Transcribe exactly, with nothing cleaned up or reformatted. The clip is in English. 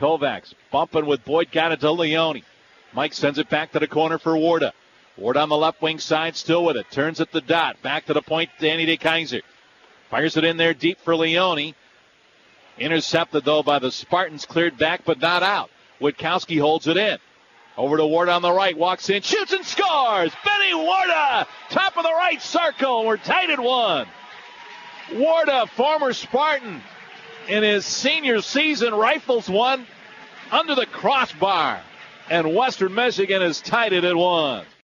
Kovacs bumping with Boyd, got it to Leone. Mike sends it back to the corner for Warda. Ward on the left wing side, still with it. Turns at the dot. Back to the point, Danny DeKeyser. Fires it in there deep for Leone. Intercepted, though, by the Spartans. Cleared back, but not out. Witkowski holds it in. Over to Ward on the right. Walks in, shoots and scores! Benny Warda! Top of the right circle. We're tied at one. Warda, former Spartan, in his senior season, rifles one under the crossbar. And Western Michigan is tied it at one.